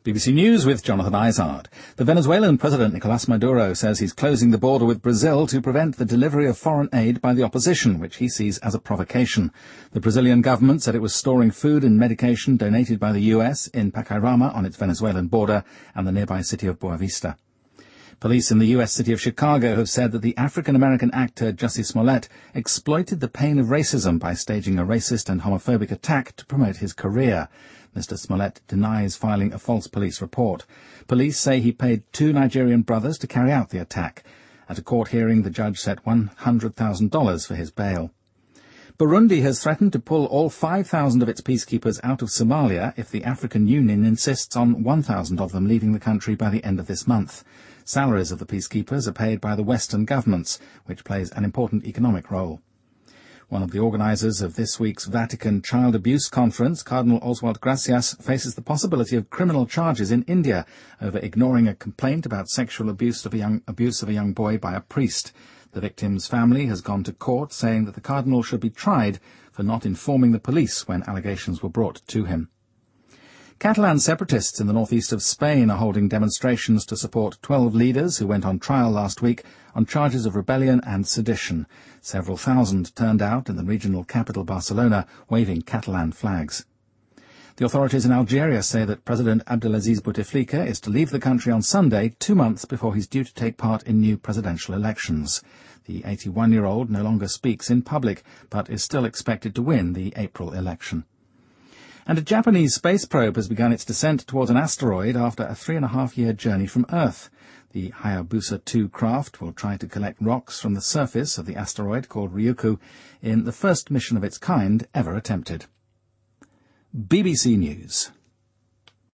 BBC News with Jonathan Izard. The Venezuelan President Nicolás Maduro says he's closing the border with Brazil to prevent the delivery of foreign aid by the opposition, which he sees as a provocation. The Brazilian government said it was storing food and medication donated by the US in Pacairama on its Venezuelan border and the nearby city of Boa Vista. Police in the U.S. city of Chicago have said that the African-American actor Jussie Smollett exploited the pain of racism by staging a racist and homophobic attack to promote his career. Mr. Smollett denies filing a false police report. Police say he paid 2 Nigerian brothers to carry out the attack. At a court hearing, the judge set $100,000 for his bail. Burundi has threatened to pull all 5,000 of its peacekeepers out of Somalia if the African Union insists on 1,000 of them leaving the country by the end of this month. Salaries of the peacekeepers are paid by the Western governments, which plays an important economic role. One of the organisers of this week's Vatican Child Abuse Conference, Cardinal Oswald Gracias, faces the possibility of criminal charges in India over ignoring a complaint about sexual abuse of a young boy by a priest. The victim's family has gone to court saying that the cardinal should be tried for not informing the police when allegations were brought to him. Catalan separatists in the northeast of Spain are holding demonstrations to support 12 leaders who went on trial last week on charges of rebellion and sedition. Several thousand turned out in the regional capital Barcelona, waving Catalan flags. The authorities in Algeria say that President Abdelaziz Bouteflika is to leave the country on Sunday, 2 months before he's due to take part in new presidential elections. The 81-year-old no longer speaks in public, but is still expected to win the April election. And a Japanese space probe has begun its descent towards an asteroid after a 3.5-year journey from Earth. The Hayabusa 2 craft will try to collect rocks from the surface of the asteroid called Ryugu in the first mission of its kind ever attempted. BBC News.